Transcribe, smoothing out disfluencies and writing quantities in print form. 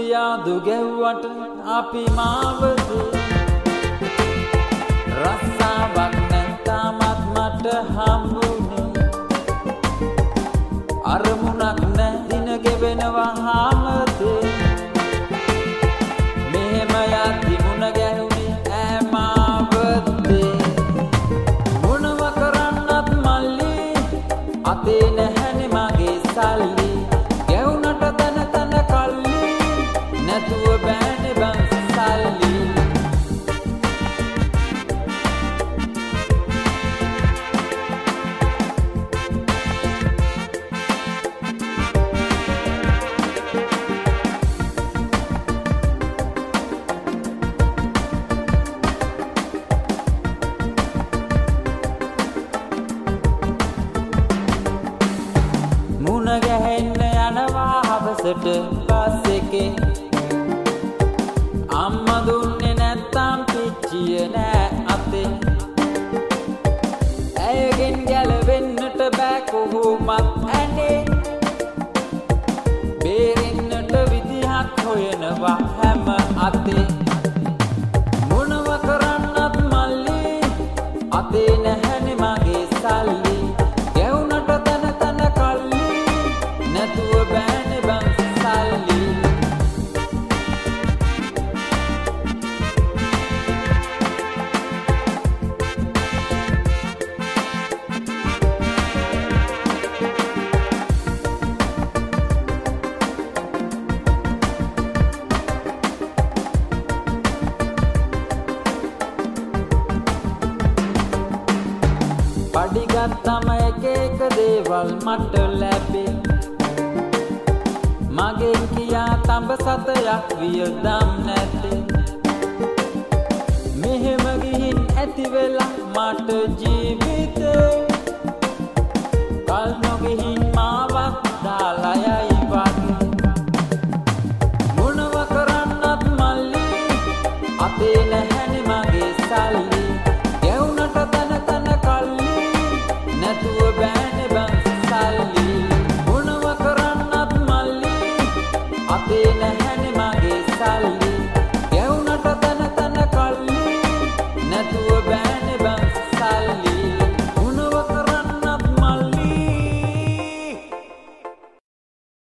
පියාදු ගැව්වට අපි මාවතේ රස්සාවක් නැත්තාමත් මට හම්බුනේ අරමුණක් නැ දින ගෙවෙනවා හාමතේ මෙහෙම යද්දි මුණ ගැහුනේ ඈ මාවතේ මොනව කරන්නත් මල්ලි අතේ නැහැනේ මගේ සල්ලි ගැවුනට තන තන කල්ලි නැතුව බෑනේ බං සල්ලි මුණ ගැහෙන්න යනවා හවසට බස් එකේ අම්මා දුන්නේ නැත්තම් පිච්චිය නෑ අතේ ඇයගෙන් ගැලවෙන්නට බෑ කොහොමත් ඇනේ බේරෙන්නට විදිහක් හොයනවා හැම අතේ මොනව කරන්නත් මල්ලි අතේ නැහැනේ මගේ සල්ලි ගැවුනට තන තන කල්ලි නැතුව බෑනේ බං සල්ලි පඩිගත්තම එක එක දේවල් මට ලැබේ මගේ කියා තඹ සතයක් වියදම් නැතේ මෙහෙම ගිහින් ඇති වෙලා මට ජීවි